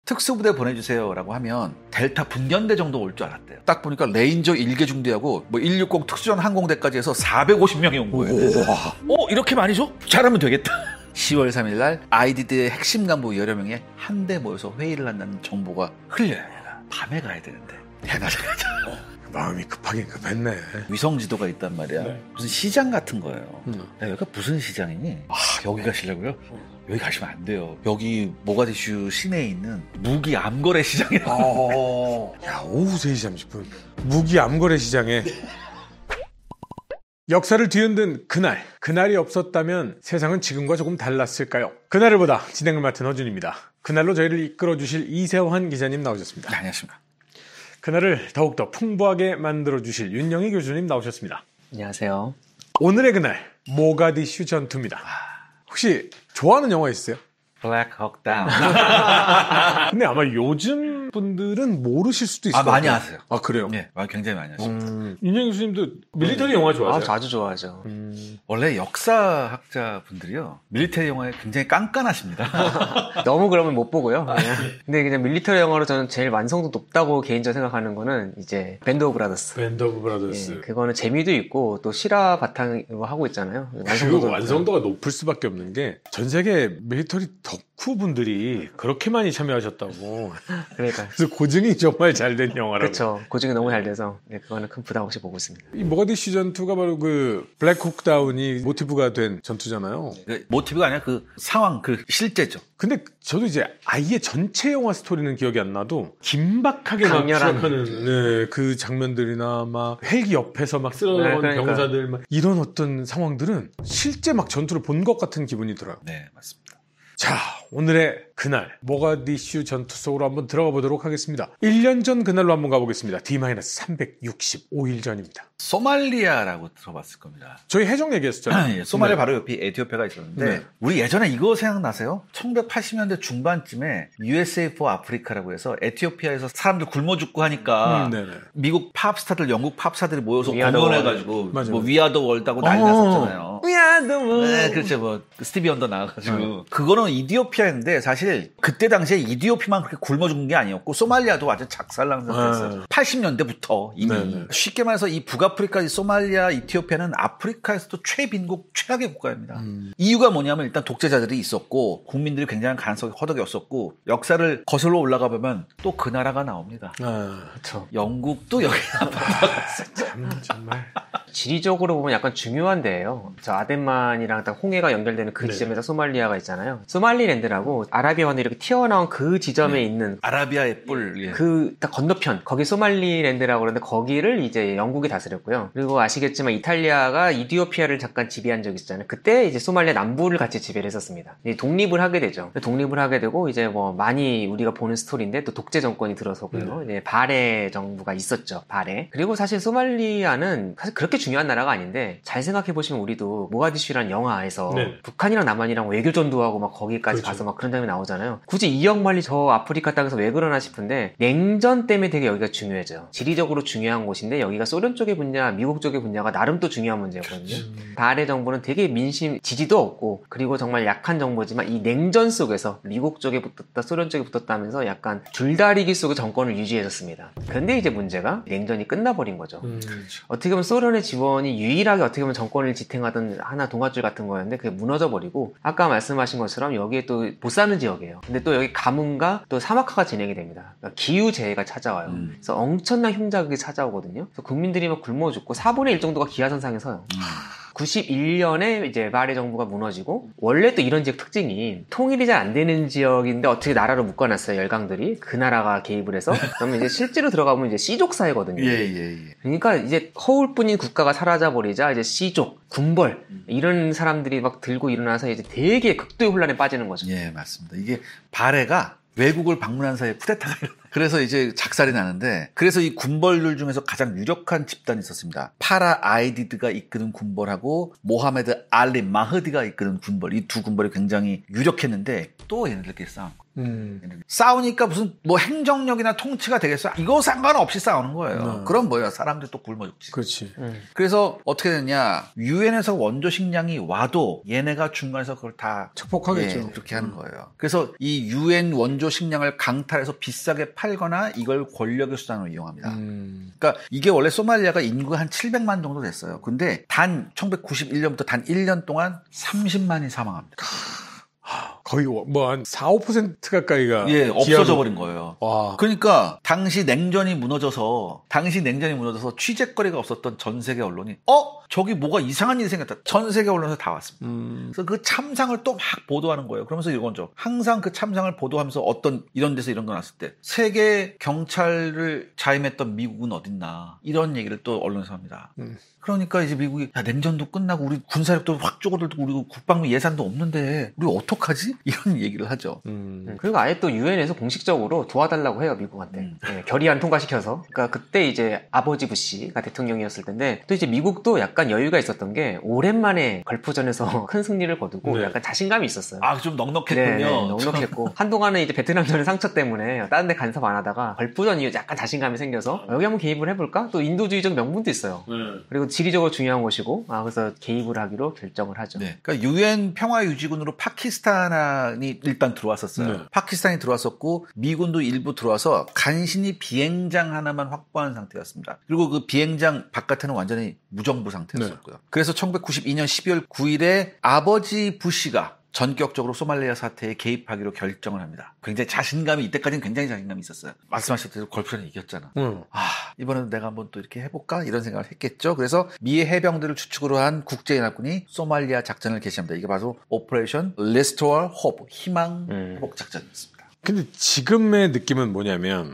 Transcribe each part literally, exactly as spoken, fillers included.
특수부대 보내주세요라고 하면 델타 분견대 정도 올 줄 알았대요. 딱 보니까 레인저 일 개 중대하고 뭐 일육공 특수전 항공대까지 해서 사백오십 명이 온 거예요. 어? 이렇게 많이 줘? 잘하면 되겠다. 시월 삼일 날 아이디드의 핵심 간부 여러 명이 한데 모여서 회의를 한다는 정보가 흘려요. 밤에 가야 되는데 대낮에 가자. 마음이 급하긴 급했네. 위성 지도가 있단 말이야. 네. 무슨 시장 같은 거예요. 음. 야, 여기가 무슨 시장이니? 아, 여기 가시려고요? 음. 여기 가시면 안 돼요. 여기 모가디슈 시내에 있는 무기 암거래 시장이라고. 어... 야, 오후 세 시 삼십 분 무기 암거래 시장에 역사를 뒤흔든 그날, 그날이 없었다면 세상은 지금과 조금 달랐을까요? 그날을 보다 진행을 맡은 허준입니다. 그날로 저희를 이끌어주실 이세환 기자님 나오셨습니다. 네, 안녕하십니까. 그날을 더욱더 풍부하게 만들어주실 윤영희 교수님 나오셨습니다. 안녕하세요. 오늘의 그날, 모가디슈 전투입니다. 혹시 좋아하는 영화 있으세요? 블랙 혹 다운. 근데 아마 요즘 분들은 모르실 수도 있을 아, 것 같아요. 많이 아세요. 아, 그래요? 네, 굉장히 많이 아십니다. 음, 윤영희 교수님도 밀리터리 영화 좋아하세요? 아, 아주 좋아하죠. 음. 원래 역사학자 분들이요, 밀리터리 영화에 굉장히 깐깐하십니다. 너무 그러면 못 보고요. 그냥. 근데 그냥 밀리터리 영화로 저는 제일 완성도 높다고 개인적으로 생각하는 거는 이제 밴드 오브 브라더스. 밴드 오브 브라더스. 예, 그거는 재미도 있고 또 실화 바탕으로 하고 있잖아요. 완성도가, 완성도가 높을 수밖에 없는 게 전 세계 밀리터리 덕후 분들이 그렇게 많이 참여하셨다고. 그러니까. 그래서 고증이 정말 잘 된 영화라고. 그렇죠. 고증이 너무 잘 돼서 네, 그거는 큰 부담 없이 보고 있습니다. 이 모가디슈 전투가 바로 그 블랙호크 다운이 모티브가 된 전투잖아요. 그 모티브가 아니라 그 상황, 그 실제죠. 근데 저도 이제 아예 전체 영화 스토리는 기억이 안 나도 긴박하게 막 시작하는 네, 그 장면들이나 막 헬기 옆에서 막 쓰러져온 네, 그러니까. 병사들 막 이런 어떤 상황들은 실제 막 전투를 본 것 같은 기분이 들어요. 네, 맞습니다. 자, 오늘의 그날 모가디슈 전투 속으로 한번 들어가 보도록 하겠습니다. 일 년 전 그날로 한번 가보겠습니다. 디 삼백육십오 일 전입니다. 소말리아라고 들어봤을 겁니다. 저희 해적 얘기했었잖아요. 예, 소말리아 네. 바로 옆에 에티오피아가 있었는데 네. 우리 예전에 이거 생각나세요? 천구백팔십 년대 중반쯤에 유에스에이 for 아프리카라고 해서 에티오피아에서 사람들 굶어 죽고 하니까 음, 미국 팝스타들, 영국 팝스타들이 모여서 공연해가지고 뭐 위아더 월드하고 난리 났었잖아요. 위아더 월드. 네, 그렇죠. 뭐 스티비 언더 나와가지고 음. 그거는 이디오피아인데 사실 그때 당시에 이디오피아만 그렇게 굶어 죽는 게 아니었고 소말리아도 완전 작살난상태였어요. 음. 팔십 년대부터 이미 네네. 쉽게 말해서 이 북아프리카, 소말리아, 이티오피아는 아프리카에서도 최빈국, 최악의 국가입니다. 음. 이유가 뭐냐면 일단 독재자들이 있었고 국민들이 굉장히 가능성이 허덕였었고 역사를 거슬러 올라가 보면 또 그 나라가 나옵니다. 아, 그렇죠. 영국도 여기 참 정말 지리적으로 보면 약간 중요한 데예요. 저 아덴만이랑 딱 홍해가 연결되는 그 네. 지점에서 소말리아가 있잖아요. 소말리랜드라고 아라비아원이 이렇게 튀어나온 그 지점에 네. 있는 아라비아의 뿔 예. 그 딱 건너편 거기 소말리랜드라고 그러는데 거기를 이제 영국이 다스렸고요. 그리고 아시겠지만 이탈리아가 이디오피아를 잠깐 지배한 적이 있었잖아요. 그때 이제 소말리아 남부를 같이 지배를 했었습니다. 독립을 하게 되죠. 독립을 하게 되고 이제 뭐 많이 우리가 보는 스토리인데 또 독재 정권이 들어서고요. 네. 이제 바레 정부가 있었죠. 바레. 그리고 사실 소말리아는 사실 그렇게 중요한 나라가 아닌데 잘 생각해 보시면 우리도 모가디슈라는 영화에서 네. 북한이랑 남한이랑 외교 전도하고 막 거기까지 그렇죠. 가서 막 그런 장면이 나오잖아요. 굳이 이억 마일리 저 아프리카 땅에서 왜 그러나 싶은데 냉전 때문에 되게 여기가 중요해져요. 지리적으로 중요한 곳인데 여기가 소련 쪽의 분야, 미국 쪽의 분야가 나름 또 중요한 문제거든요. 그렇죠. 바레 정부는 되게 민심 지지도 없고 그리고 정말 약한 정부지만 이 냉전 속에서 미국 쪽에 붙었다, 소련 쪽에 붙었다 하면서 약간 줄다리기 속의 정권을 유지해줬습니다. 근데 이제 문제가 냉전이 끝나버린 거죠. 음, 그렇죠. 어떻게 보면 소련의 지원이 유일하게 어떻게 보면 정권을 지탱하던 하나 동아줄 같은 거였는데 그게 무너져버리고 아까 말씀하신 것처럼 여기에 또 못 사는 지역이에요. 근데 또 여기 가뭄과 또 사막화가 진행이 됩니다. 그러니까 기후재해가 찾아와요. 음. 그래서 엄청난 흉작이 찾아오거든요. 그래서 국민들이 막 굶어 죽고 사분의 일 정도가 기하선상에 서요. 음. 구십일 년에 이제 바레 정부가 무너지고 원래 또 이런 지역 특징이 통일이 잘 안 되는 지역인데 어떻게 나라로 묶어놨어요. 열강들이 그 나라가 개입을 해서 그러면 이제 실제로 들어가면 이제 씨족 사회거든요. 예, 예, 예. 그러니까 이제 허울뿐인 국가가 사라져 버리자 이제 씨족, 군벌 이런 사람들이 막 들고 일어나서 이제 되게 극도의 혼란에 빠지는 거죠. 예, 맞습니다. 이게 바레가 외국을 방문한 사이에 쿠데타가 일어나요. 그래서 이제 작살이 나는데 그래서 이 군벌들 중에서 가장 유력한 집단이 있었습니다. 파라 아이디드가 이끄는 군벌하고 모하메드 알리 마흐디가 이끄는 군벌 이 두 군벌이 굉장히 유력했는데 또 얘네들끼리 싸운 거예요. 음. 싸우니까 무슨 뭐 행정력이나 통치가 되겠어? 이거 상관없이 싸우는 거예요. 음. 그럼 뭐예요? 사람들이 또 굶어 죽지. 그렇지. 음. 그래서 어떻게 됐냐? 유엔에서 원조 식량이 와도 얘네가 중간에서 그걸 다 착복하겠죠. 예, 그렇게 하는 거예요. 그래서 이 유엔 원조 식량을 강탈해서 비싸게 팔거나 이걸 권력의 수단으로 이용합니다. 음. 그러니까 이게 원래 소말리아가 인구가 한 칠백만 정도 됐어요. 근데 단 천구백구십일 년부터 단 일 년 동안 삼십만이 사망합니다. 거의 뭐 한 사, 오 퍼센트 가까이가 예, 없어져 버린 거예요. 와. 그러니까 당시 냉전이 무너져서 당시 냉전이 무너져서 취재거리가 없었던 전 세계 언론이 어? 저기 뭐가 이상한 일이 생겼다. 전 세계 언론에서 다 왔습니다. 음. 그래서 그 참상을 또 막 보도하는 거예요. 그러면서 이거죠. 항상 그 참상을 보도하면서 어떤 이런 데서 이런 거 났을 때 세계 경찰을 자임했던 미국은 어딨나 이런 얘기를 또 언론에서 합니다. 음. 그러니까 이제 미국이 야, 냉전도 끝나고 우리 군사력도 확 쪼그들고 우리 국방부 예산도 없는데 우리 어떡하지? 이런 얘기를 하죠. 음. 그리고 아예 또 유엔에서 공식적으로 도와달라고 해요, 미국한테. 음. 네, 결의안 통과시켜서. 그러니까 그때 이제 아버지 부시가 대통령이었을 텐데 또 이제 미국도 약간 여유가 있었던 게 오랜만에 걸프전에서 큰 승리를 거두고 네. 약간 자신감이 있었어요. 아, 좀 넉넉했군요. 네, 네, 넉넉했고 한동안은 이제 베트남전의 상처 때문에 다른 데 간섭 안 하다가 걸프전 이후 약간 자신감이 생겨서 여기 한번 개입을 해볼까? 또 인도주의적 명분도 있어요. 네. 그리고 지리적으로 중요한 곳이고 아, 그래서 개입을 하기로 결정을 하죠. 네. 그러니까 유엔 평화유지군으로 파키스탄이 일단 들어왔었어요. 네. 파키스탄이 들어왔었고 미군도 일부 들어와서 간신히 비행장 하나만 확보한 상태였습니다. 그리고 그 비행장 바깥에는 완전히 무정부 상태였었고요. 네. 그래서 천구백구십이 년 십이월 구일에 아버지 부시가 전격적으로 소말리아 사태에 개입하기로 결정을 합니다. 굉장히 자신감이 이때까지는 굉장히 자신감이 있었어요. 말씀하셨듯이 걸프전에 이겼잖아. 응. 아 이번에는 내가 한번 또 이렇게 해볼까 이런 생각을 했겠죠. 그래서 미 해병들을 주축으로 한 국제연합군이 소말리아 작전을 개시합니다. 이게 바로 오퍼레이션 Restore Hope 희망 회복 작전이었습니다. 근데 지금의 느낌은 뭐냐면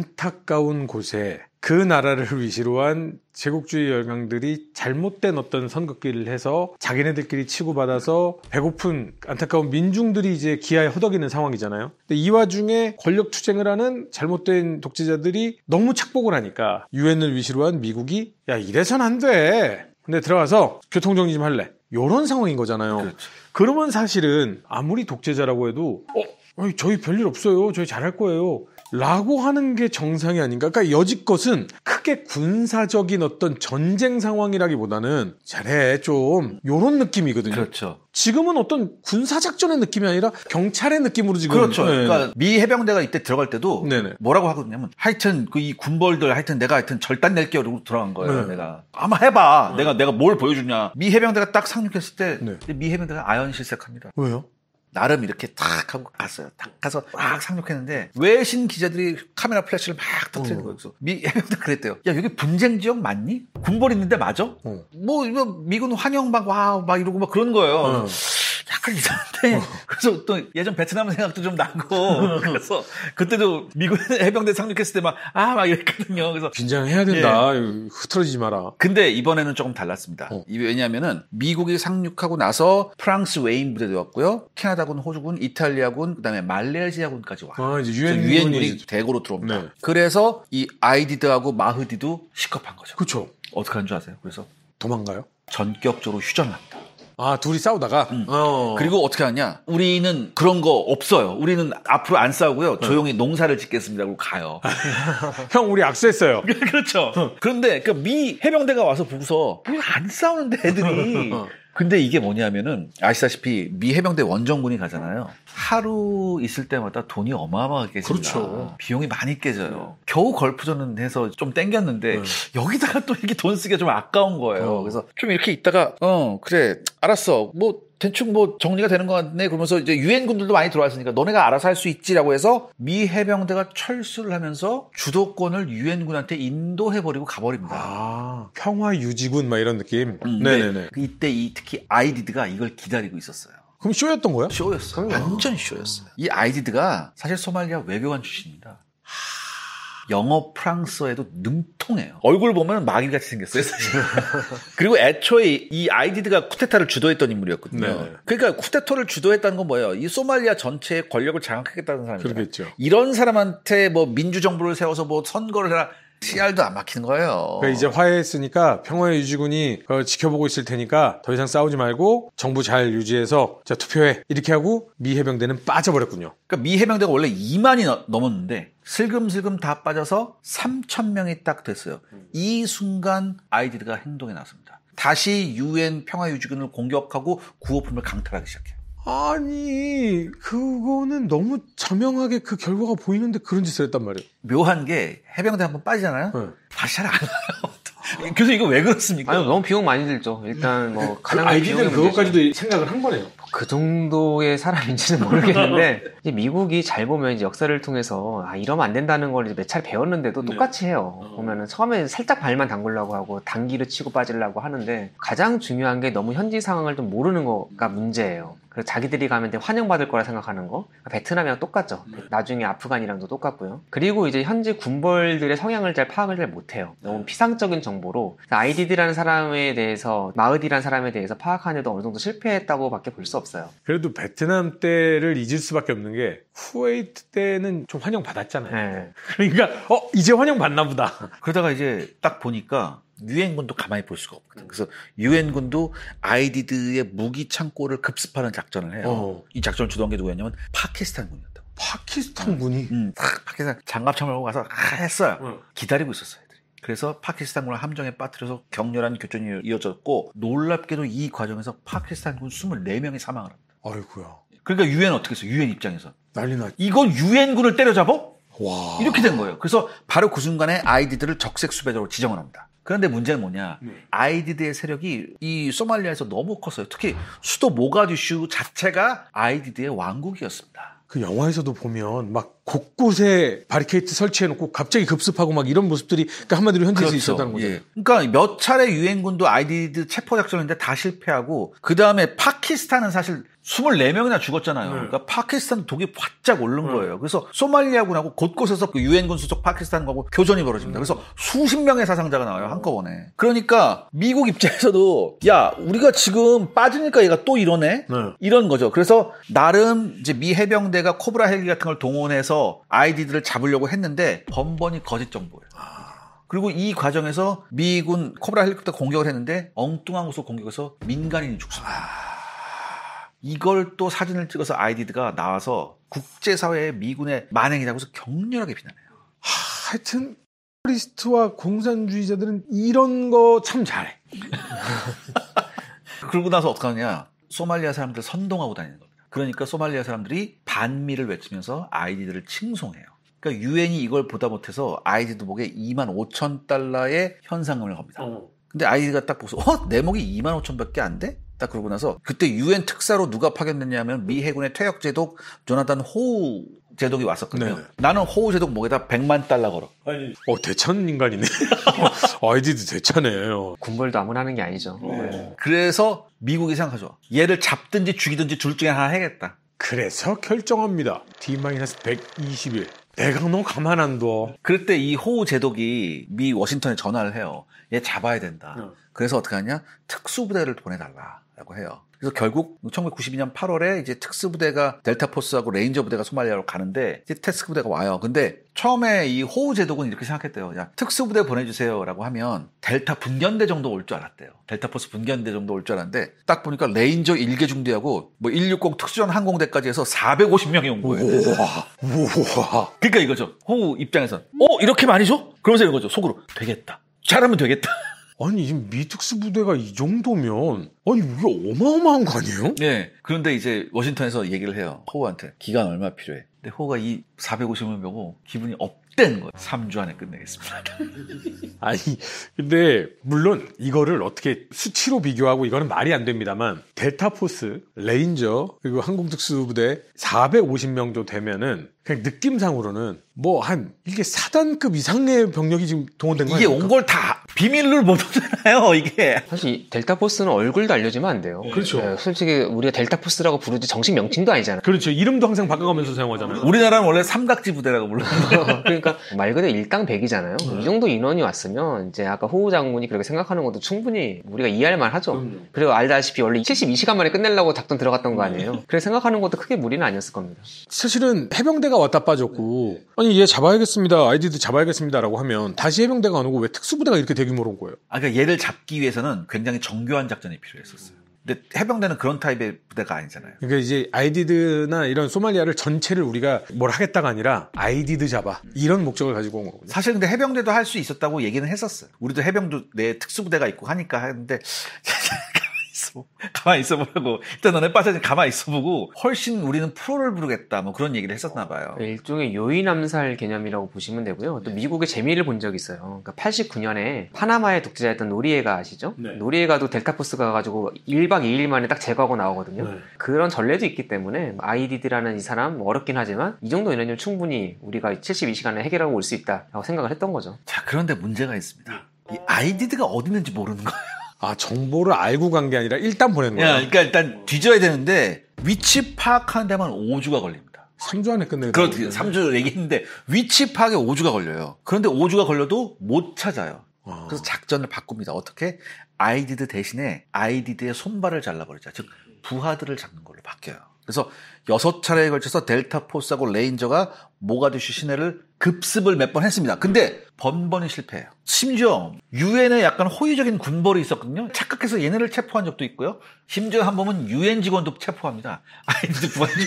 안타까운 곳에 그 나라를 위시로 한 제국주의 열강들이 잘못된 어떤 선긋기를 해서 자기네들끼리 치고받아서 배고픈 안타까운 민중들이 이제 기아에 허덕이는 상황이잖아요. 근데 이 와중에 권력 투쟁을 하는 잘못된 독재자들이 너무 착복을 하니까 유엔을 위시로 한 미국이 야 이래선 안 돼. 근데 들어가서 교통정리 좀 할래. 이런 상황인 거잖아요. 그렇지. 그러면 사실은 아무리 독재자라고 해도 어, 아니, 저희 별일 없어요. 저희 잘할 거예요. 라고 하는 게 정상이 아닌가. 그러니까 여지껏은 크게 군사적인 어떤 전쟁 상황이라기보다는 잘해 좀 요런 느낌이거든요. 그렇죠. 지금은 어떤 군사작전의 느낌이 아니라 경찰의 느낌으로 지금. 그렇죠. 네. 그러니까 미 해병대가 이때 들어갈 때도 네네. 뭐라고 하거든요. 하여튼 그 이 군벌들 하여튼 내가 하여튼 절단 낼게요. 이러고 들어간 거예요. 네. 내가 아마 해봐. 네. 내가 내가 뭘 보여주냐. 미 해병대가 딱 상륙했을 때 미 네. 해병대가 아연 실색합니다. 왜요? 나름 이렇게 탁 하고 갔어요. 탁 가서 막 상륙했는데 외신 기자들이 카메라 플래시를 막 터뜨리는 거예요. 그래서 미 해병대 그랬대요. 야 여기 분쟁 지역 맞니? 군벌 있는데 맞아? 어. 뭐 이거 미군 환영 막 와 막 이러고 막 그런 거예요. 어. 약간 이상한데 어. 그래서 또 예전 베트남 생각도 좀 나고 그래서 그때도 미군 해병대 상륙했을 때 막 아 막 이랬거든요. 그래서 긴장해야 된다. 예. 흐트러지지 마라. 근데 이번에는 조금 달랐습니다. 어. 왜냐하면은 미국이 상륙하고 나서 프랑스 웨인 부대도 왔고요. 캐나다군, 호주군, 이탈리아군, 그다음에 말레이시아군까지 와요. 아, 이제 유엔 유엔군이 대거로 들어옵니다. 네. 그래서 이 아이디드하고 마흐디도 시겁한 거죠. 그렇죠. 어떻게 하는 줄 아세요? 그래서 도망가요? 전격적으로 휴전합니다. 아, 둘이 싸우다가? 응. 어. 그리고 어떻게 하냐? 우리는 그런 거 없어요. 우리는 앞으로 안 싸우고요. 네. 조용히 농사를 짓겠습니다. 그러고 가요. 형, 우리 악수했어요. 그렇죠. 그런데 그 미 해병대가 와서 보고서 안 싸우는데 애들이. 근데 이게 뭐냐면은 아시다시피 미 해병대 원정군이 가잖아요. 하루 있을 때마다 돈이 어마어마하게 깨집니다. 그렇죠. 비용이 많이 깨져요. 겨우 걸프전은 해서 좀 땡겼는데 네. 여기다가 또 이렇게 돈 쓰기가 좀 아까운 거예요. 어. 그래서 좀 이렇게 있다가 어 그래 알았어 뭐 대충 뭐 정리가 되는 것 같네. 그러면서 이제 유엔군들도 많이 들어왔으니까 너네가 알아서 할 수 있지라고 해서 미 해병대가 철수를 하면서 주도권을 유엔군한테 인도해버리고 가버립니다. 아, 평화유지군 막 이런 느낌? 음, 네네네. 이때 이 특히 아이디드가 이걸 기다리고 있었어요. 그럼 쇼였던 거야? 쇼였어요. 완전 쇼였어요. 이 아이디드가 사실 소말리아 외교관 출신입니다. 영어 프랑스어에도 능통해요. 얼굴 보면 마귀같이 생겼어요, 사실. 그리고 애초에 이 아이디드가 쿠데타를 주도했던 인물이었거든요. 네. 그러니까 쿠데타를 주도했다는 건 뭐예요? 이 소말리아 전체의 권력을 장악하겠다는 사람이잖아요. 그렇겠죠. 이런 사람한테 뭐 민주정부를 세워서 뭐 선거를 해라. 씨알도 안 막히는 거예요. 그러니까 이제 화해했으니까 평화의 유지군이 어, 지켜보고 있을 테니까 더 이상 싸우지 말고 정부 잘 유지해서 자 투표해 이렇게 하고 미 해병대는 빠져버렸군요. 그러니까 미 해병대가 원래 이만이 넘었는데 슬금슬금 다 빠져서 삼천 명이 딱 됐어요. 이 순간 아이디드가 행동에 나섭니다. 다시 유엔 평화유지군을 공격하고 구호품을 강탈하기 시작해요. 아니 그거는 너무 자명하게 그 결과가 보이는데 그런 짓을 했단 말이에요. 묘한 게 해병대 한번 빠지잖아요. 네. 다시 잘 안 와요. 그래서 이거 왜 그렇습니까? 아니 너무 비용 많이 들죠. 일단 뭐 가능한 그 아이디는 그것까지도 생각을 한 거네요. 그 정도의 사람인지는 모르겠는데 이제 미국이 잘 보면 이제 역사를 통해서 아 이러면 안 된다는 걸 이제 몇 차례 배웠는데도 똑같이 해요. 네. 보면은 처음에 살짝 발만 담그려고 하고 단기를 치고 빠지려고 하는데 가장 중요한 게 너무 현지 상황을 좀 모르는 거가 문제예요. 그래서 자기들이 가면 환영받을 거라 생각하는 거. 베트남이랑 똑같죠. 나중에 아프간이랑도 똑같고요. 그리고 이제 현지 군벌들의 성향을 잘 파악을 잘 못해요. 너무 피상적인 정보로 아이디드라는 사람에 대해서 마흐디라는 사람에 대해서 파악하는데도 어느 정도 실패했다고 밖에 볼 수 없어요. 그래도 베트남 때를 잊을 수밖에 없는 게 쿠웨이트 때는 좀 환영받았잖아요. 네. 그러니까 어 이제 환영받나 보다. 그러다가 이제 딱 보니까 유엔군도 가만히 볼 수가 없거든. 그래서 유엔군도 아이디드의 무기 창고를 급습하는 작전을 해요. 어. 이 작전을 주도한 게 누구였냐면 파키스탄군이었다. 파키스탄군이? 응. 딱 파키스탄 장갑차를 가서 아, 했어요. 응. 기다리고 있었어요. 애들이. 그래서 파키스탄군을 함정에 빠뜨려서 격렬한 교전이 이어졌고 놀랍게도 이 과정에서 파키스탄군 이십사 명이 사망을 합니다. 아이고야. 그러니까 유엔 어떻게 했어? 유엔 입장에서. 난리 났지. 이건 유엔군을 때려잡아? 와. 이렇게 된 거예요. 그래서 바로 그 순간에 아이디드를 적색 수배자로 지정을 합니다. 그런데 문제는 뭐냐? 네. 아이디드의 세력이 이 소말리아에서 너무 컸어요. 특히 수도 모가디슈 자체가 아이디드의 왕국이었습니다. 그 영화에서도 보면 막 곳곳에 바리케이트 설치해놓고 갑자기 급습하고 막 이런 모습들이 그러니까 한마디로 현지에서 그렇죠. 있었다는 거죠. 예. 그러니까 몇 차례 유엔군도 아이디드 체포 작전인데 다 실패하고 그 다음에 파키스탄은 사실 이십사 명이나 죽었잖아요. 네. 그러니까 파키스탄 독이 바짝 오른 네. 거예요. 그래서 소말리아군하고 곳곳에서 그 유엔군 수속 파키스탄하고 교전이 벌어집니다. 네. 그래서 수십 명의 사상자가 나와요. 한꺼번에. 그러니까 미국 입장에서도 야 우리가 지금 빠지니까 얘가 또 이러네? 네. 이런 거죠. 그래서 나름 이제 미 해병대가 코브라 헬기 같은 걸 동원해서 아이디드를 잡으려고 했는데 번번이 거짓 정보예요. 그리고 이 과정에서 미군 코브라 헬리콥터 공격을 했는데 엉뚱한 곳으로 공격해서 민간인이 죽습니다. 이걸 또 사진을 찍어서 아이디드가 나와서 국제사회의 미군의 만행이라고 해서 격렬하게 비난해요. 하, 하여튼 테러리스트와 공산주의자들은 이런 거 참 잘해. 그러고 나서 어떻게 하느냐. 소말리아 사람들 선동하고 다니는 겁니다. 그러니까 소말리아 사람들이 반미를 외치면서 아이디드를 칭송해요. 그러니까 유엔이 이걸 보다 못해서 아이디드 목에 이만 오천 달러의 현상금을 겁니다. 어. 근데 아이디드가 딱 보고서 어? 내 목이 이만 오천밖에 안 돼? 딱 그러고 나서 그때 유엔 특사로 누가 파견됐냐면 미 해군의 퇴역 제독 조나단 호우 제독이 왔었거든요. 네네. 나는 호우 제독 목에다 백만 달러 걸어. 아니, 어 대찬 인간이네. 아이디드 대찬이에요. 군벌도 아무나 하는 게 아니죠. 네. 그래서 미국이 생각하죠. 얘를 잡든지 죽이든지 둘 중에 하나 해야겠다. 그래서 결정합니다. 디 백이십 일. 내가 너 가만 안 둬. 그럴 때 이 호우 제독이 미 워싱턴에 전화를 해요. 얘 잡아야 된다. 응. 그래서 어떻게 하냐? 특수부대를 보내달라라고 해요. 그래서 결국 천구백구십이 년 팔월에 이제 특수부대가 델타포스하고 레인저 부대가 소말리아로 가는데 이제 특수부대가 와요. 근데 처음에 이 호우 제독은 이렇게 생각했대요. 야, 특수부대 보내주세요라고 하면 델타 분견대 정도 올 줄 알았대요. 델타포스 분견대 정도 올 줄 알았는데 딱 보니까 레인저 일 개 중대하고 뭐 일육공 특수전 항공대까지 해서 사백오십 명이 온 거예요. 우와, 우와. 그러니까 이거죠. 호우 입장에서는 어 이렇게 많이 줘? 그러면서 이거죠. 속으로 되겠다. 잘하면 되겠다. 아니, 지금 미특수부대가 이 정도면, 아니, 이게 어마어마한 거 아니에요? 네. 그런데 이제 워싱턴에서 얘기를 해요. 호우한테. 기간 얼마 필요해? 근데 호우가 이 사백오십 명 보고 기분이 업된 거예요. 삼 주 안에 끝내겠습니다. 아니, 근데, 물론, 이거를 어떻게 수치로 비교하고 이거는 말이 안 됩니다만, 델타포스, 레인저, 그리고 항공특수부대 사백오십 명 정도 되면은, 그냥 느낌상으로는, 뭐, 한, 이게 사단급 이상의 병력이 지금 동원된 거예요. 이게 온 걸 다 비밀로 못 오잖아요, 이게. 사실 델타포스는 얼굴도 이름도 알려주면 안 돼요. 그렇죠. 네, 솔직히 우리가 델타포스라고 부르지 정식 명칭도 아니잖아요. 그렇죠. 이름도 항상 바꿔가면서 사용하잖아요. 우리나라는 원래 삼각지 부대라고 불렀는데. 그러니까 말 그대로 일당백이잖아요. 이 정도 인원이 왔으면 이제 아까 호우 장군이 그렇게 생각하는 것도 충분히 우리가 이해할 만하죠. 음. 그리고 알다시피 원래 칠십이 시간 만에 끝내려고 작전 들어갔던 거 아니에요. 그래서 생각하는 것도 크게 무리는 아니었을 겁니다. 사실은 해병대가 왔다 빠졌고 아니 얘 잡아야겠습니다. 아이디도 잡아야겠습니다라고 하면 다시 해병대가 안 오고 왜 특수부대가 이렇게 대규모로 온 거예요? 아, 그러니까 얘를 잡기 위해서는 굉장히 정교한 작전이 필요했었어요. 근데 해병대는 그런 타입의 부대가 아니잖아요. 그러니까 이제 아이디드나 이런 소말리아를 전체를 우리가 뭘 하겠다가 아니라 아이디드 잡아 이런 목적을 가지고 온 거거든요. 사실 근데 해병대도 할 수 있었다고 얘기는 했었어요. 우리도 해병도 내 특수부대가 있고 하니까 하는데 가만히 있어보라고. 일단 너네 빠져서 가만히 있어보고 훨씬 우리는 프로를 부르겠다 뭐 그런 얘기를 했었나 봐요. 일종의 요인암살 개념이라고 보시면 되고요. 또 미국의 재미를 본 적이 있어요. 그러니까 팔십구 년에 파나마의 독재자였던 노리에가 아시죠? 네. 노리에가도 델타포스가 가가지고 일 박 이 일 만에 딱 제거하고 나오거든요. 네. 그런 전례도 있기 때문에 아이디드라는 이 사람 어렵긴 하지만 이 정도 인원이면 충분히 우리가 칠십이 시간에 해결하고 올 수 있다라고 생각을 했던 거죠. 자, 그런데 문제가 있습니다. 이 아이디드가 어디 있는지 모르는 거예요. 아, 정보를 알고 간 게 아니라 일단 보낸 거예요? 그러니까 일단 뒤져야 되는데 위치 파악하는 데만 오 주가 걸립니다. 삼 주 안에 끝내는 거예요. 그렇죠. 삼 주 얘기했는데 위치 파악에 오 주가 걸려요. 그런데 오 주가 걸려도 못 찾아요. 아. 그래서 작전을 바꿉니다. 어떻게? 아이디드 대신에 아이디드의 손발을 잘라버리자. 즉 부하들을 잡는 걸로 바뀌어요. 그래서 여섯 차례에 걸쳐서 델타 포스하고 레인저가 모가디슈 시내를 급습을 몇 번 했습니다. 근데 번번이 실패해요. 심지어 유엔에 약간 호의적인 군벌이 있었거든요. 착각해서 얘네를 체포한 적도 있고요. 심지어 한 번은 유엔 직원도 체포합니다. 아이디드 부하들.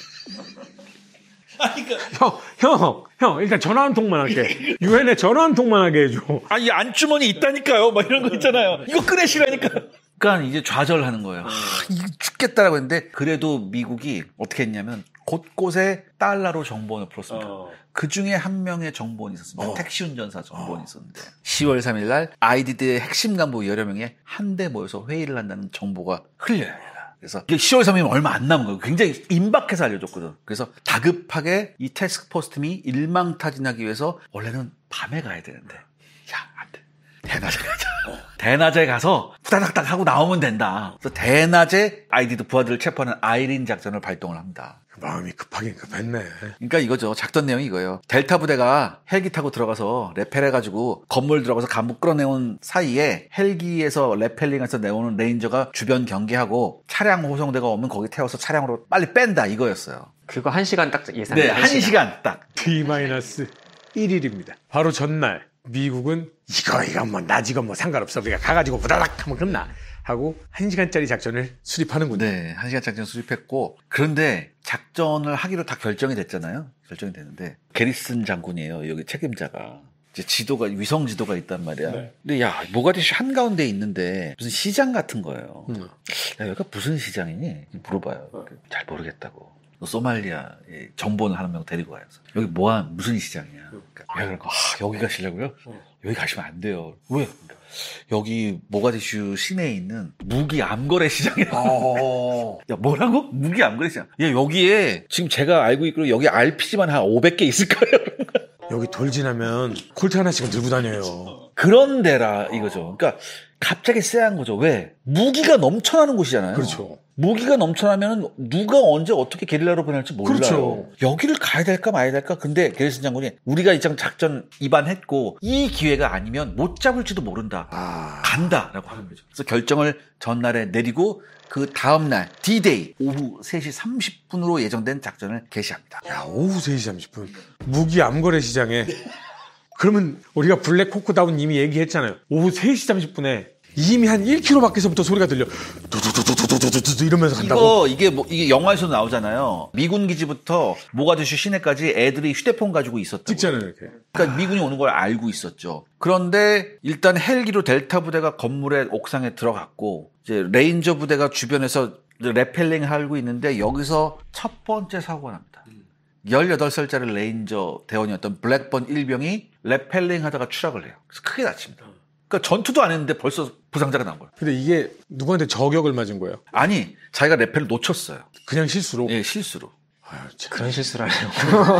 아니, 그러니까. 형, 형, 형, 일단 전화 한 통만 할게. 유엔에 전화 한 통만 하게 해줘. 아니, 이 안주머니 있다니까요. 막 이런 거 있잖아요. 이거 꺼내시라니까. 그러니까 이제 좌절하는 거예요. 아, 이거 죽겠다라고 했는데, 그래도 미국이 어떻게 했냐면, 곳곳에 달러로 정보원을 풀었습니다. 어. 그 중에 한 명의 정보원이 있었습니다. 어. 택시 운전사 정보원이 있었는데, 시월 삼일 날 아이디드의 핵심 간부 여러 명이 한데 모여서 회의를 한다는 정보가 흘려요. 그래서 시월 삼일이면 얼마 안 남은 거예요. 굉장히 임박해서 알려줬거든. 그래서 다급하게 이 태스크포스 팀이 일망타진하기 위해서 원래는 밤에 가야 되는데, 야, 안 돼. 대낮에 가자. 대낮에 가서 후다닥닥 하고 나오면 된다. 그래서 대낮에 아이디드 부하들을 체포하는 아이린 작전을 발동을 합니다. 마음이 급하긴 급했네. 그러니까 이거죠. 작전 내용이 이거예요. 델타 부대가 헬기 타고 들어가서 레펠해가지고 건물 들어가서 간부 끌어내온 사이에 헬기에서 레펠링해서 내오는 레인저가 주변 경계하고 차량 호송대가 오면 거기 태워서 차량으로 빨리 뺀다 이거였어요. 그거 한 시간 딱 예상해요. 네, 한 시간, 시간 딱. 티 일 일입니다. 바로 전날 미국은 이거 이거 뭐 낮이건 뭐 상관없어. 우리가 가가지고 부다닥 하면 끝나. 하고 한 시간짜리 작전을 수립하는군요. 네, 한 시간 작전 수립했고 그런데 작전을 하기로 다 결정이 됐잖아요. 결정이 됐는데 게리슨 장군이에요. 여기 책임자가. 이제 지도가 위성 지도가 있단 말이야. 네. 근데 야 모가디슈 한가운데 있는데 무슨 시장 같은 거예요. 음. 야 여기가 무슨 시장이니? 물어봐요. 어. 잘 모르겠다고. 소말리아에 정보는 한 명 데리고 가요. 여기 뭐야 무슨 시장이야? 그러니까, 야, 아, 여기 가시려고요? 어. 여기 가시면 안 돼요. 왜? 여기 모가디슈 시내에 있는 무기 암거래 시장이라고. 야 뭐라고? 무기 암거래 시장. 야 여기에 지금 제가 알고 있기로 여기 알피지만 한 오백 개 있을 거예요. 여기 돌 지나면 콜트 하나씩은 들고 다녀요. 그런 데라 이거죠. 그러니까 갑자기 쎄한 거죠. 왜? 무기가 넘쳐나는 곳이잖아요. 그렇죠. 무기가 넘쳐나면 누가 언제 어떻게 게릴라로 변할지 몰라요. 그렇죠. 여기를 가야 될까 말아야 될까? 근데 게리슨 장군이 우리가 이장 작전 입안했고 이 기회가 아니면 못 잡을지도 모른다. 아... 간다라고 하는 거죠. 그래서 결정을 전날에 내리고 그 다음날 디데이 오후 세 시 삼십 분으로 예정된 작전을 개시합니다. 야 오후 세 시 삼십 분 무기 암거래 시장에 그러면 우리가 블랙 호크다운 이미 얘기했잖아요. 오후 세 시 삼십 분에 이미 한 일 킬로미터 밖에서부터 소리가 들려. 두두두두두두두두 이러면서 간다고. 이거 이게 뭐 이게 영화에서도 나오잖아요. 미군 기지부터 모가디슈 시내까지 애들이 휴대폰 가지고 있었다고. 찍잖아요, 이렇게. 그러니까 아... 미군이 오는 걸 알고 있었죠. 그런데 일단 헬기로 델타 부대가 건물의 옥상에 들어갔고 이제 레인저 부대가 주변에서 레펠링 하고 있는데 여기서 첫 번째 사고가 납니다. 열여덟 살짜리 레인저 대원이었던 블랙번 일병이 레펠링 하다가 추락을 해요. 그래서 크게 다칩니다. 그러니까 전투도 안 했는데 벌써 부상자가 난 거예요. 근데 이게 누구한테 저격을 맞은 거예요? 아니, 자기가 레펠을 놓쳤어요. 그냥 실수로? 예, 실수로. 아유, 그런 실수를 하네요.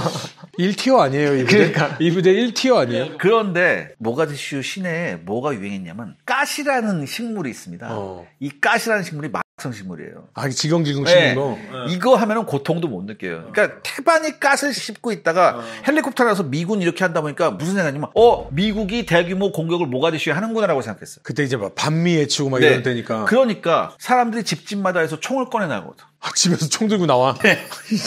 일 티어 아니에요, 이 부대? 그러니까. 이 부대 일 티어 아니에요? 그런데 모가디슈 시내에 뭐가 유행했냐면 가시라는 식물이 있습니다. 어. 이 가시라는 식물이 막성 식물이에요. 아, 지경지경 씹는 네. 거? 이거 하면은 고통도 못 느껴요. 그러니까 태반이 가스를 씹고 있다가 어. 헬리콥터 나서 미군 이렇게 한다 보니까 무슨 생각이냐면 어 미국이 대규모 공격을 모가디슈에 하는구나라고 생각했어요. 그때 이제 막 반미 해치고 막 네. 이런 때니까. 그러니까 사람들이 집집마다 해서 총을 꺼내 나거든. 아, 집에서 총 들고 나와? 네.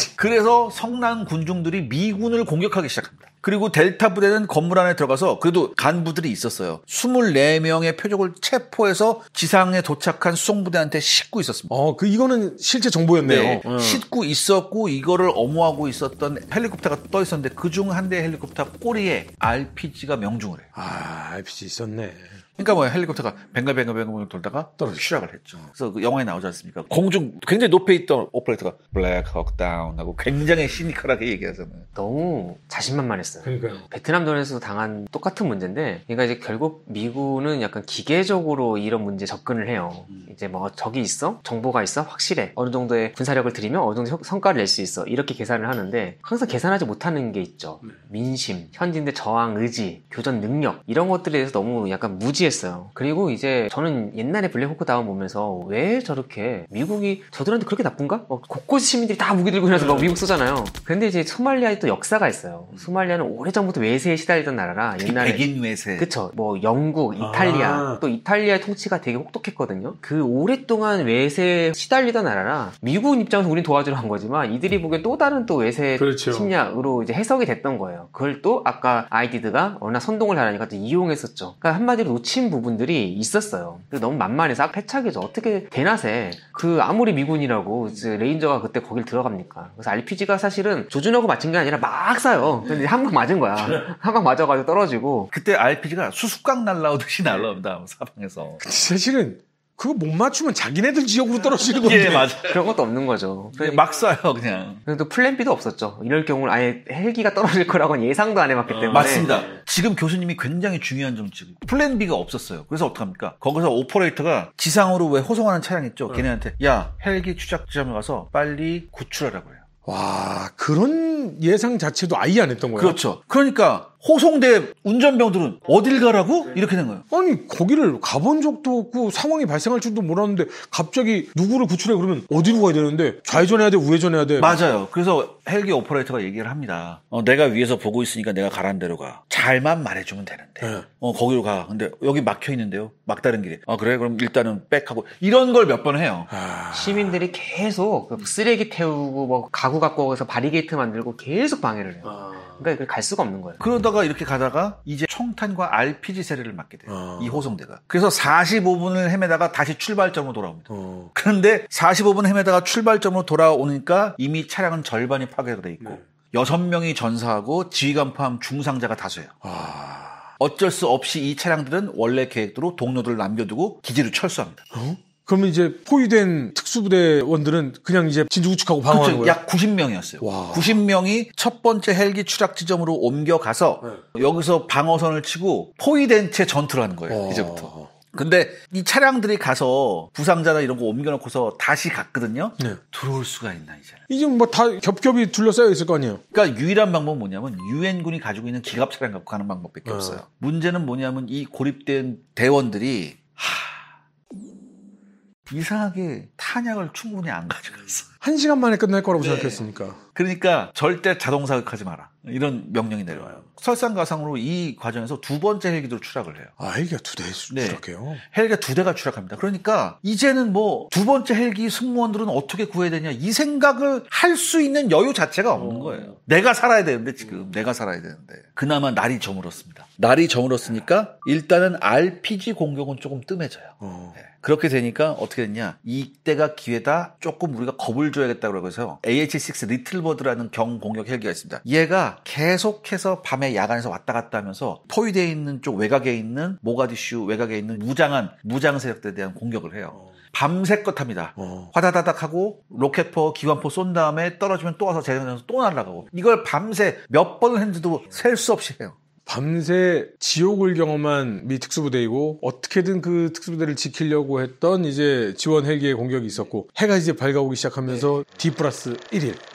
그래서 성난 군중들이 미군을 공격하기 시작합니다. 그리고 델타 부대는 건물 안에 들어가서 그래도 간부들이 있었어요. 스물네 명의 표적을 체포해서 지상에 도착한 수송부대한테 싣고 있었습니다. 어, 그 이거는 실제 정보였네요. 네. 음. 싣고 있었고 이거를 엄호하고 있었던 헬리콥터가 떠 있었는데 그중 한 대의 헬리콥터 꼬리에 알피지가 명중을 해요. 아, 알피지 있었네. 그러니까 뭐 헬리콥터가 뱅글뱅글뱅글 돌다가 떨어져 추락을 했죠. 그래서 그 영화에 나오지 않습니까? 공중 굉장히 높에 있던 오퍼레이터가 블랙 허크 다운 하고 굉장히 시니컬하게 얘기하잖아요. 너무 자신만만했어요. 그러니까요. 베트남전에서 당한 똑같은 문제인데, 그러니까 이제 결국 미군은 약간 기계적으로 이런 문제에 접근을 해요. 음. 이제 뭐 적이 있어, 정보가 있어, 확실해. 어느 정도의 군사력을 들이면 어느 정도 성과를 낼 수 있어. 이렇게 계산을 하는데 항상 계산하지 못하는 게 있죠. 네. 민심, 현지인의 저항 의지, 교전 능력 이런 것들에 대해서 너무 약간 무지했어요. 그리고 이제 저는 옛날에 블랙호크 다운 보면서 왜 저렇게 미국이 저들한테 그렇게 나쁜가? 막 곳곳 시민들이 다 무기 들고 일어나서 막 미국 쏘잖아요. 근데 이제 소말리아에 또 역사가 있어요. 소말리아는 오래전부터 외세에 시달리던 나라라 옛날에 백인 외세. 그쵸. 뭐 영국, 이탈리아 아. 또 이탈리아의 통치가 되게 혹독했거든요. 그 오랫동안 외세에 시달리던 나라라 미국 입장에서 우린 도와주러 간 거지만 이들이 보기엔 또 다른 또 외세 그렇죠. 침략으로 이제 해석이 됐던 거예요. 그걸 또 아까 아이디드가 워낙 선동을 잘하니까 또 이용했었죠. 그러니까 한마디로 놓친 부분들이 있었어요. 너무 만만해서 패착이죠. 어떻게 대낮에 그 아무리 미군이라고 이제 레인저가 그때 거길 들어갑니까? 그래서 알피지가 사실은 조준하고 맞춘 게 아니라 막 쏴요. 근데 한 방 맞은 거야. 한 방 맞아가지고 떨어지고. 그때 알피지가 수수깡 날라오듯이 날라옵니다. 사방에서. 사실은 그거 못 맞추면 자기네들 지역으로 떨어지는 건데. 예, 맞아요. 그런 것도 없는 거죠. 막 쏴요, 그냥. 그래도 플랜 B도 없었죠. 이럴 경우는 아예 헬기가 떨어질 거라고는 예상도 안 해봤기 때문에. 맞습니다. 지금 교수님이 굉장히 중요한 점 지금 플랜 B가 없었어요. 그래서 어떡합니까? 거기서 오퍼레이터가 지상으로 왜 호송하는 차량 있죠? 어. 걔네한테 야 헬기 추적 지점에 가서 빨리 구출하라고 해요. 와, 그런 예상 자체도 아예 안 했던 거예요. 그렇죠. 그러니까 호송대 운전병들은 어딜 가라고? 이렇게 된 거예요. 아니, 거기를 가본 적도 없고 상황이 발생할 줄도 몰랐는데 갑자기 누구를 구출해 그러면 어디로 가야 되는데 좌회전해야 돼, 우회전해야 돼? 맞아요. 그래서 헬기 오퍼레이터가 얘기를 합니다. 어, 내가 위에서 보고 있으니까 내가 가라는 대로 가. 잘만 말해주면 되는데. 네. 어, 거기로 가. 근데 여기 막혀 있는데요. 막다른 길에. 아, 그래? 그럼 일단은 백하고. 이런 걸 몇 번 해요. 아... 시민들이 계속 쓰레기 태우고 뭐 가구 갖고 와서 바리게이트 만들고 계속 방해를 해요. 아... 그러니까 갈 수가 없는 거예요. 그러다가 이렇게 가다가 이제 총탄과 알피지 세례를 맞게 돼요. 아... 이 호송대가. 그래서 사십오 분을 헤매다가 다시 출발점으로 돌아옵니다. 어... 그런데 사십오 분 헤매다가 출발점으로 돌아오니까 이미 차량은 절반이 파괴가 돼 있고 네. 여섯 명이 전사하고 지휘관 포함 중상자가 다수예요. 아... 어쩔 수 없이 이 차량들은 원래 계획대로 동료들을 남겨두고 기지로 철수합니다. 어? 그러면 이제 포위된 특수부대원들은 그냥 이제 진주구축하고 방어하는 그렇죠. 거예요? 약 구십 명이었어요. 와. 구십 명이 첫 번째 헬기 추락 지점으로 옮겨가서 네. 여기서 방어선을 치고 포위된 채 전투를 하는 거예요. 와. 이제부터. 근데 이 차량들이 가서 부상자나 이런 거 옮겨놓고서 다시 갔거든요. 네. 들어올 수가 있나 이제. 이제 뭐 다 겹겹이 둘러싸여 있을 거 아니에요. 그러니까 유일한 방법은 뭐냐면 유엔군이 가지고 있는 기갑 차량 갖고 가는 방법밖에 어. 없어요. 문제는 뭐냐면 이 고립된 대원들이 하... 이상하게 탄약을 충분히 안 가져갔어. 한 시간 만에 끝날 거라고 네. 생각했으니까. 그러니까 절대 자동 사격하지 마라. 이런 명령이 내려와요. 설상가상으로 이 과정에서 두 번째 헬기도 추락을 해요. 아, 헬기가 두 대 추락해요? 네. 헬기가 두 대가 추락합니다. 그러니까 이제는 뭐 두 번째 헬기 승무원들은 어떻게 구해야 되냐 이 생각을 할 수 있는 여유 자체가 없는 거예요. 내가 살아야 되는데 지금 내가 살아야 되는데 그나마 날이 저물었습니다. 날이 저물었으니까 일단은 알피지 공격은 조금 뜸해져요. 어. 네. 그렇게 되니까 어떻게 됐냐 이때가 기회다 조금 우리가 겁을 줘야겠다고 해서 에이에이치 식스 리틀버드라는 경공격 헬기가 있습니다. 얘가 계속해서 밤에 야간에서 왔다 갔다 하면서 포위되어 있는 쪽 외곽에 있는 모가디슈 외곽에 있는 무장한 무장 세력들에 대한 공격을 해요. 밤새껏 합니다. 어. 화다다닥 하고 로켓포 기관포 쏜 다음에 떨어지면 또 와서 재생해서 또 날아가고 이걸 밤새 몇 번을 했는데도 셀 수 없이 해요. 밤새 지옥을 경험한 미 특수부대이고 어떻게든 그 특수부대를 지키려고 했던 이제 지원 헬기의 공격이 있었고 해가 이제 밝아오기 시작하면서 네. D 플러스 일 일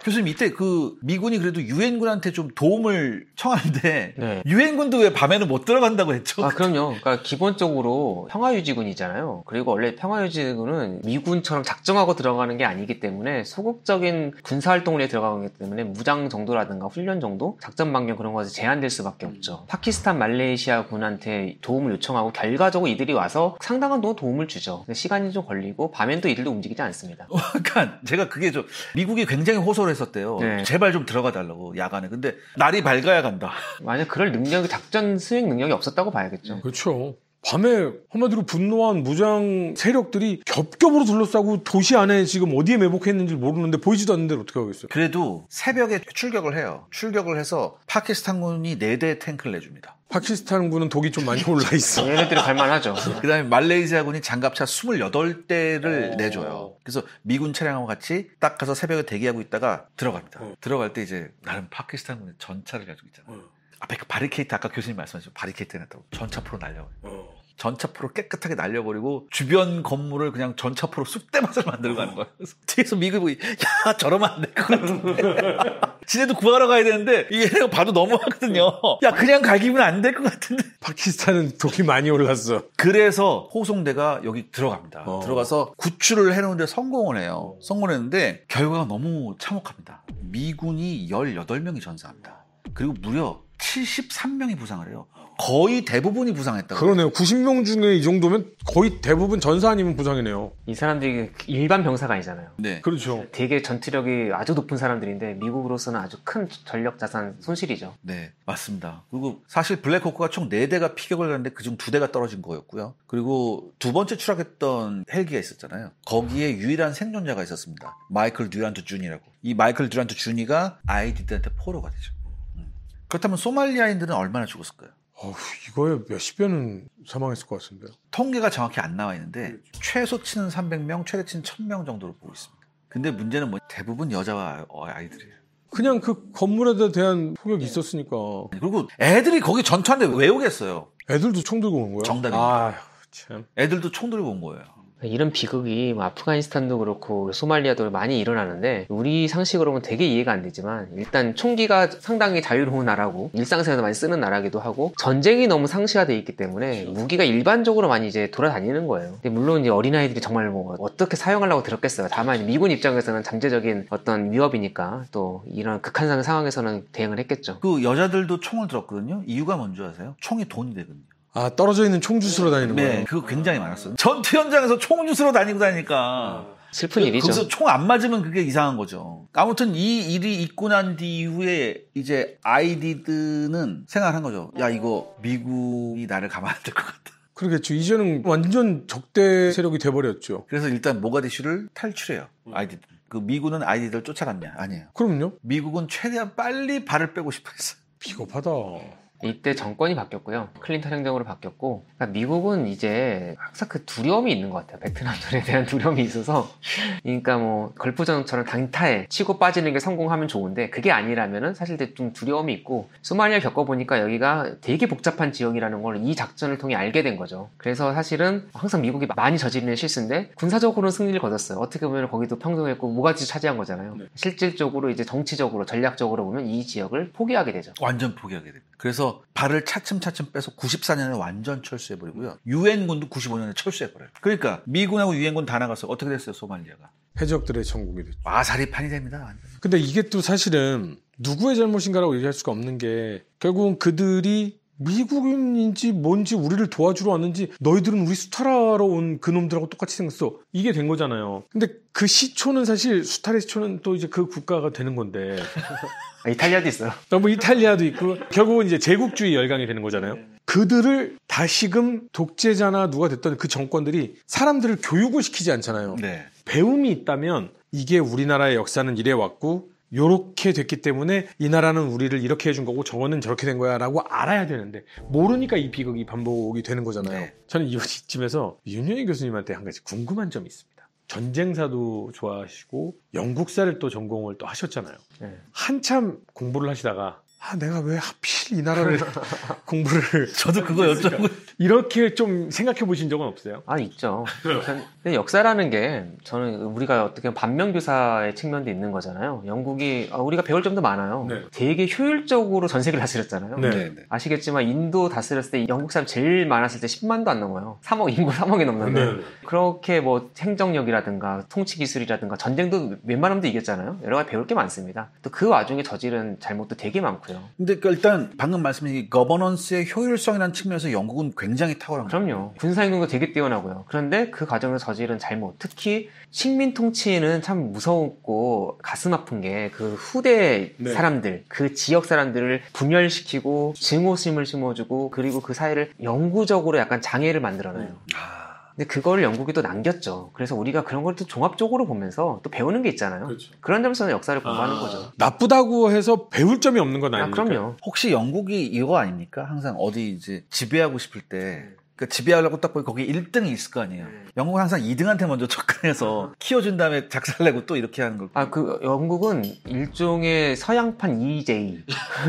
교수님 이때 그 미군이 그래도 유엔군한테 좀 도움을 청하는데 네. 유엔군도 왜 밤에는 못 들어간다고 했죠? 아, 그럼요. 그러니까 기본적으로 평화유지군이잖아요. 그리고 원래 평화유지군은 미군처럼 작정하고 들어가는 게 아니기 때문에 소극적인 군사활동에 들어가기 때문에 무장 정도라든가 훈련 정도, 작전 반경 그런 것에 제한될 수밖에 없죠. 파키스탄, 말레이시아 군한테 도움을 요청하고 결과적으로 이들이 와서 상당한 도움을 주죠. 근데 시간이 좀 걸리고 밤엔 또 이들도 움직이지 않습니다. 그러니까 제가 그게 좀 미국이 굉장히 호소를 했었대요. 네. 제발 좀 들어가 달라고 야간에. 근데 날이 밝아야 간다. 만약 그럴 능력이 작전 수행 능력이 없었다고 봐야겠죠. 그렇죠. 밤에 한마디로 분노한 무장 세력들이 겹겹으로 둘러싸고 도시 안에 지금 어디에 매복했는지 모르는데 보이지도 않는 데를 어떻게 하겠어요? 그래도 새벽에 출격을 해요. 출격을 해서 파키스탄군이 네 대 탱크를 내줍니다. 파키스탄군은 독이 좀 많이 올라 있어. 얘네들이 갈만하죠. 그 다음에 말레이시아군이 장갑차 스물여덟 대를 오. 내줘요. 그래서 미군 차량하고 같이 딱 가서 새벽에 대기하고 있다가 들어갑니다. 어. 들어갈 때 이제 나름 파키스탄군의 전차를 가지고 있잖아요. 어. 앞에 그 바리케이트 아까 교수님 말씀하신 바리케이트 해놨다고 전차포로 날려요. 어. 전차포로 깨끗하게 날려버리고 주변 건물을 그냥 전차포로 쑥대밭을 만들어 가는 거예요. 그래서 뒤에서 미국이 야 저러면 안 될 것 같은데 지네도 구하러 가야 되는데 이게 봐도 너무하거든요. 야 그냥 갈기면 안 될 것 같은데. 파키스탄은 독이 많이 올랐어. 그래서 호송대가 여기 들어갑니다. 어. 들어가서 구출을 해놓는데 성공을 해요. 성공을 했는데 결과가 너무 참혹합니다. 미군이 열여덟 명이 전사합니다. 그리고 무려 칠십삼 명이 부상을 해요. 거의 대부분이 부상했다고. 그러네요. 구십 명 중에 이 정도면 거의 대부분 전사 아니면 부상이네요. 이 사람들이 일반 병사가 아니잖아요. 네. 그렇죠. 되게 전투력이 아주 높은 사람들인데 미국으로서는 아주 큰 전력 자산 손실이죠. 네, 맞습니다. 그리고 사실 블랙호크가 총 네 대가 피격을 했는데 그중 두 대가 떨어진 거였고요. 그리고 두 번째 추락했던 헬기가 있었잖아요. 거기에 유일한 생존자가 있었습니다. 마이클 듀란트 주니라고. 이 마이클 듀란트 주니가 아이디들한테 포로가 되죠. 음. 그렇다면 소말리아인들은 얼마나 죽었을까요? 어휴, 이거에 몇십 배는 사망했을 것 같은데요. 통계가 정확히 안 나와 있는데 최소치는 삼백 명, 최대치는 천 명 정도로 보고 있습니다. 근데 문제는 뭐 대부분 여자와 아이들이에요. 그냥 그 건물에 대한 폭격이 있었으니까. 그리고 애들이 거기 전투하는데 왜 오겠어요? 애들도 총 들고 온 거야? 정답입니다. 아, 참. 애들도 총 들고 온 거예요. 이런 비극이 뭐 아프가니스탄도 그렇고 소말리아도 많이 일어나는데 우리 상식으로는 되게 이해가 안 되지만 일단 총기가 상당히 자유로운 나라고 일상생활에서 많이 쓰는 나라기도 하고 전쟁이 너무 상시화되어 있기 때문에 그렇죠. 무기가 일반적으로 많이 이제 돌아다니는 거예요. 근데 물론 이제 어린아이들이 정말 뭐 어떻게 사용하려고 들었겠어요. 다만 미군 입장에서는 잠재적인 어떤 위협이니까 또 이런 극한 상황에서는 대응을 했겠죠. 그 여자들도 총을 들었거든요. 이유가 뭔지 아세요? 총이 돈이 되거든요. 아, 떨어져 있는 총 주스러 다니는 네, 거예요? 네, 그거 굉장히 많았어요. 전투 현장에서 총 주스러 다니고 다니니까. 슬픈 일이죠. 거기서 총 안 맞으면 그게 이상한 거죠. 아무튼 이 일이 있고 난 뒤후에 이제 아이디드는 생각한 거죠. 야, 이거 미국이 나를 가만 안 둘 것 같다. 그러겠죠. 이제는 완전 적대 세력이 돼버렸죠. 그래서 일단 모가디슈를 탈출해요. 아이디드. 그 미군은 아이디드를 쫓아갔냐? 아니에요. 그럼요. 미국은 최대한 빨리 발을 빼고 싶어 했어요. 비겁하다. 이때 정권이 바뀌었고요. 클린턴 행정으로 바뀌었고, 그러니까 미국은 이제 항상 그 두려움이 있는 것 같아요. 베트남전에 대한 두려움이 있어서. 그러니까 뭐 걸프전처럼 단타에 치고 빠지는 게 성공하면 좋은데 그게 아니라면은 사실 좀 두려움이 있고, 소말리아 겪어보니까 여기가 되게 복잡한 지역이라는 걸 이 작전을 통해 알게 된 거죠. 그래서 사실은 항상 미국이 많이 저지르는 실수인데 군사적으로는 승리를 거뒀어요. 어떻게 보면 거기도 평등했고 모가지 차지한 거잖아요. 네. 실질적으로 이제 정치적으로 전략적으로 보면 이 지역을 포기하게 되죠. 완전 포기하게 됩니다. 그래서 발을 차츰차츰 빼서 구십사 년에 완전 철수해버리고요. 유엔군도 구십오 년에 철수해버려요. 그러니까 미군하고 유엔군 다 나가서 어떻게 됐어요, 소말리아가? 해적들의 천국이 됐죠. 아사리판이 됩니다. 완전. 근데 이게 또 사실은 누구의 잘못인가라고 얘기할 수가 없는 게 결국은 그들이 미국인인지 뭔지 우리를 도와주러 왔는지 너희들은 우리 수탈하러 온 그놈들하고 똑같이 생겼어. 이게 된 거잖아요. 근데 그 시초는 사실 수탈의 시초는 또 이제 그 국가가 되는 건데. 이탈리아도 있어요. 뭐 이탈리아도 있고 결국은 이제 제국주의 열강이 되는 거잖아요. 그들을 다시금 독재자나 누가 됐던 그 정권들이 사람들을 교육을 시키지 않잖아요. 네. 배움이 있다면 이게 우리나라의 역사는 이래 왔고 요렇게 됐기 때문에 이 나라는 우리를 이렇게 해준 거고 저거는 저렇게 된 거야 라고 알아야 되는데 모르니까 이 비극이 반복이 되는 거잖아요. 네. 저는 이쯤에서 윤영희 교수님한테 한 가지 궁금한 점이 있습니다. 전쟁사도 좋아하시고 영국사를 또 전공을 또 하셨잖아요. 네. 한참 공부를 하시다가 아, 내가 왜 하필 이 나라를 공부를. 저도 그거 여쭤보고. 이렇게 좀 생각해 보신 적은 없어요? 아, 있죠. 근데 역사라는 게 저는 우리가 어떻게 보면 반면교사의 측면도 있는 거잖아요. 영국이 우리가 배울 점도 많아요. 네. 되게 효율적으로 전 세계를 다스렸잖아요. 네. 아시겠지만 인도 다스렸을 때 영국 사람 제일 많았을 때 십만도 안 넘어요. 삼억, 인구 삼억이 넘는데. 네. 그렇게 뭐 행정력이라든가 통치 기술이라든가 전쟁도 웬만하면 이겼잖아요. 여러 가지 배울 게 많습니다. 또 그 와중에 저지른 잘못도 되게 많고요. 근데 일단 방금 말씀하신 거버넌스의 효율성이라는 측면에서 영국은 굉장히 탁월한 거예요. 그럼요. 군사행동도 되게 뛰어나고요. 그런데 그 과정에서 저지른 잘못, 특히 식민 통치는 참 무섭고 가슴 아픈 게 그 후대 네. 사람들, 그 지역 사람들을 분열시키고 증오심을 심어주고 그리고 그 사회를 영구적으로 약간 장애를 만들어놔요. 음. 아. 근데 그거를 영국이 또 남겼죠. 그래서 우리가 그런 걸 또 종합적으로 보면서 또 배우는 게 있잖아요. 그렇죠. 그런 점에서는 역사를 공부하는 아, 거죠. 나쁘다고 해서 배울 점이 없는 건 아닙니까? 아, 그럼요. 혹시 영국이 이거 아닙니까? 항상 어디 이제 지배하고 싶을 때 그러니까 지배하려고 딱 보니 거기 일 등이 있을 거 아니에요. 음. 영국은 항상 이 등한테 먼저 접근해서 키워준 다음에 작살내고 또 이렇게 하는 걸. 아, 그 영국은 일종의 서양판 이제이.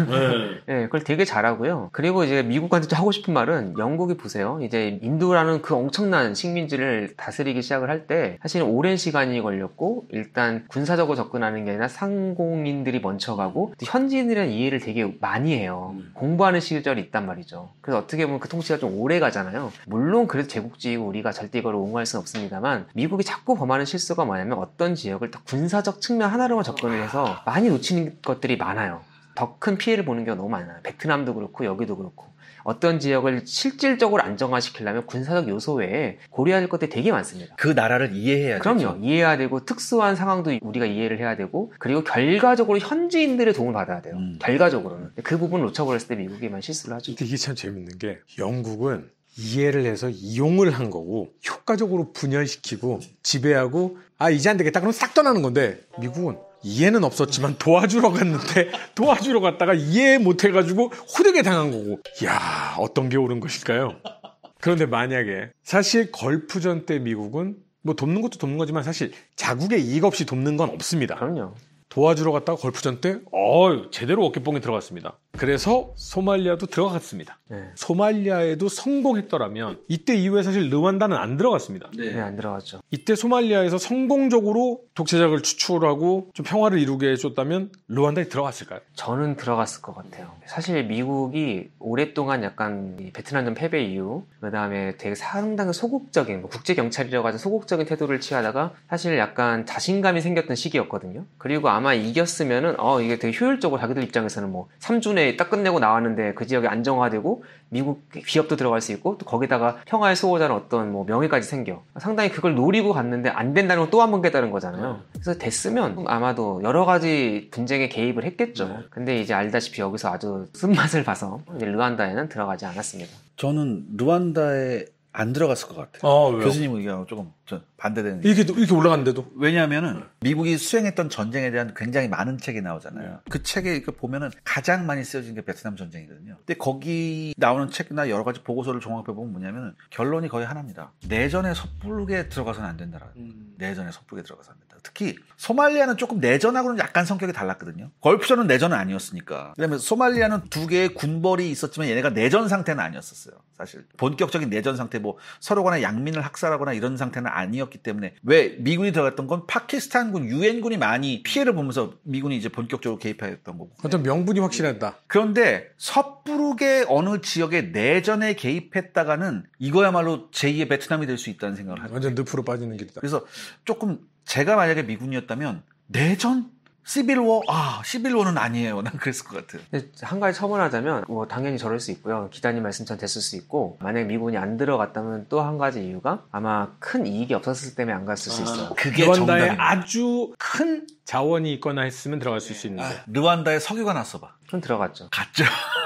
네. 네, 그걸 되게 잘하고요. 그리고 이제 미국한테 하고 싶은 말은 영국이 보세요. 이제 인도라는 그 엄청난 식민지를 다스리기 시작을 할 때 사실은 오랜 시간이 걸렸고 일단 군사적으로 접근하는 게 아니라 상공인들이 먼저 가고 현지인들은 이해를 되게 많이 해요. 음. 공부하는 시절이 있단 말이죠. 그래서 어떻게 보면 그 통치가 좀 오래 가잖아요. 물론 그래도 제국주의고 우리가 절대 이걸 옹호할 수는 없습니다만 미국이 자꾸 범하는 실수가 뭐냐면 어떤 지역을 딱 군사적 측면 하나로만 접근을 해서 많이 놓치는 것들이 많아요. 더 큰 피해를 보는 경우가 너무 많아요. 베트남도 그렇고 여기도 그렇고. 어떤 지역을 실질적으로 안정화시키려면 군사적 요소 외에 고려해야 할 것들이 되게 많습니다. 그 나라를 이해해야 그럼요. 되죠. 이해해야 되고 특수한 상황도 우리가 이해를 해야 되고 그리고 결과적으로 현지인들의 도움을 받아야 돼요. 음. 결과적으로는. 그 부분을 놓쳐버렸을 때 미국이만 실수를 하죠. 이게 참 재밌는 게 영국은 이해를 해서 이용을 한 거고 효과적으로 분열시키고 지배하고 아 이제 안 되겠다 그럼 싹 떠나는 건데 미국은 이해는 없었지만 도와주러 갔는데 도와주러 갔다가 이해 못해가지고 호되게 당한 거고 이야 어떤 게 옳은 것일까요? 그런데 만약에 사실 걸프전 때 미국은 뭐 돕는 것도 돕는 거지만 사실 자국의 이익 없이 돕는 건 없습니다. 그럼요. 도와주러 갔다가 걸프전 때 어, 제대로 어깨뽕이 들어갔습니다. 그래서 소말리아도 들어갔습니다. 네. 소말리아에도 성공했더라면 이때 이후에 사실 르완다는 안 들어갔습니다. 네, 네 안 들어갔죠. 이때 소말리아에서 성공적으로 독재자를 추출하고 좀 평화를 이루게 해줬다면 르완다에 들어갔을까요? 저는 들어갔을 것 같아요. 사실 미국이 오랫동안 약간 베트남전 패배 이후 그 다음에 되게 상당히 소극적인 뭐 국제경찰이라고 하죠. 소극적인 태도를 취하다가 사실 약간 자신감이 생겼던 시기였거든요. 그리고 아마 이겼으면은 어 이게 되게 효율적으로 자기들 입장에서는 뭐 삼 주 내에 딱 끝내고 나왔는데 그 지역이 안정화되고 미국 기업도 들어갈 수 있고 또 거기다가 평화의 수호자는 어떤 뭐 명예까지 생겨 상당히 그걸 노리고 갔는데 안 된다는 건 또 한 번 깨달은 거잖아요. 그래서 됐으면 아마도 여러 가지 분쟁에 개입을 했겠죠. 근데 이제 알다시피 여기서 아주 쓴맛을 봐서 이제 르완다에는 들어가지 않았습니다. 저는 르완다에 안 들어갔을 것 같아요. 어, 교수님 의견하고 조금 반대되는. 이렇게, 이렇게 올라갔는데도? 왜냐하면은 미국이 수행했던 전쟁에 대한 굉장히 많은 책이 나오잖아요. 네. 그 책에 보면은 가장 많이 쓰여진 게 베트남 전쟁이거든요. 근데 거기 나오는 책이나 여러 가지 보고서를 종합해보면 뭐냐면은 결론이 거의 하나입니다. 내전에 섣부르게 들어가서는 안 된다라는. 음. 내전에 섣부르게 들어가서 안 된다. 특히 소말리아는 조금 내전하고는 약간 성격이 달랐거든요. 걸프전은 내전은 아니었으니까. 그다음에 소말리아는 두 개의 군벌이 있었지만 얘네가 내전 상태는 아니었었어요. 사실 본격적인 내전 상태 뭐 서로 간에 양민을 학살하거나 이런 상태는 아니었기 때문에 왜 미군이 들어갔던 건 파키스탄군 유엔군이 많이 피해를 보면서 미군이 이제 본격적으로 개입했던 거고. 어떤 명분이 확실했다. 그런데 섣부르게 어느 지역에 내전에 개입했다가는 이거야말로 제이의 베트남이 될 수 있다는 생각을 하죠. 완전 늪으로 빠지는 길이다. 그래서 조금 제가 만약에 미군이었다면 내전? 시빌워? 아, 시빌워는 아니에요. 난 그랬을 것 같아요. 한 가지 첨언하자면 뭐 당연히 저럴 수 있고요. 기자님 말씀처럼 됐을 수 있고 만약에 미군이 안 들어갔다면 또 한 가지 이유가 아마 큰 이익이 없었을 때문에 안 갔을 아, 수 있어요. 그게 르완다에 아주 큰 자원이 있거나 했으면 들어갈 수 있는데 아, 르완다에 석유가 났어봐. 그럼 들어갔죠. 갔죠.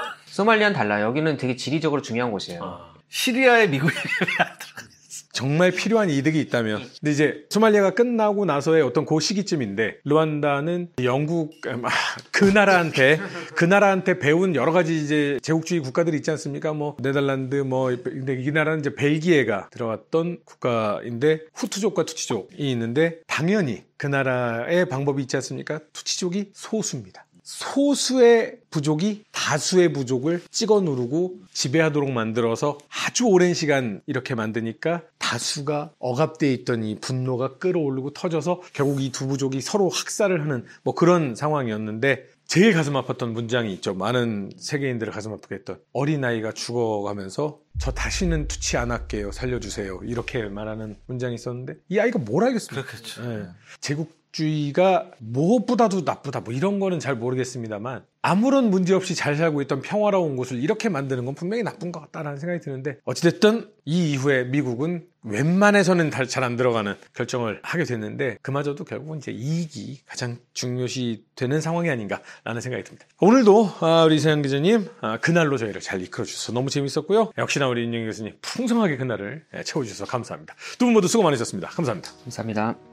소말리아는 달라요. 여기는 되게 지리적으로 중요한 곳이에요. 아. 시리아에 미국이 왜 안 들어갔냐. 정말 필요한 이득이 있다면. 근데 이제 소말리아가 끝나고 나서의 어떤 그 시기쯤인데 르완다는 영국 그 나라한테 그 나라한테 배운 여러 가지 이제 제국주의 국가들이 있지 않습니까? 뭐 네덜란드 뭐 근데 이 나라는 이제 벨기에가 들어갔던 국가인데 후투족과 투치족이 있는데 당연히 그 나라의 방법이 있지 않습니까? 투치족이 소수입니다. 소수의 부족이 다수의 부족을 찍어 누르고 지배하도록 만들어서 아주 오랜 시간 이렇게 만드니까 다수가 억압되어 있던 이 분노가 끌어오르고 터져서 결국 이 두 부족이 서로 학살을 하는 뭐 그런 상황이었는데 제일 가슴 아팠던 문장이 있죠. 많은 세계인들을 가슴 아프게 했던 어린아이가 죽어가면서 저 다시는 투치 안 할게요. 살려주세요. 이렇게 말하는 문장이 있었는데 이 아이가 뭘 알겠습니까? 그렇겠죠. 네. 제국주의가 무엇보다도 나쁘다 뭐 이런 거는 잘 모르겠습니다만 아무런 문제 없이 잘 살고 있던 평화로운 곳을 이렇게 만드는 건 분명히 나쁜 것 같다라는 생각이 드는데 어찌됐든 이 이후에 미국은 웬만해서는 잘 안 들어가는 결정을 하게 됐는데 그마저도 결국은 이제 이익이 가장 중요시 되는 상황이 아닌가라는 생각이 듭니다. 오늘도 우리 이세영 기자님 그날로 저희를 잘 이끌어주셔서 너무 재밌었고요. 역시나 우리 인영 교수님 풍성하게 그날을 채워주셔서 감사합니다. 두 분 모두 수고 많으셨습니다. 감사합니다. 감사합니다.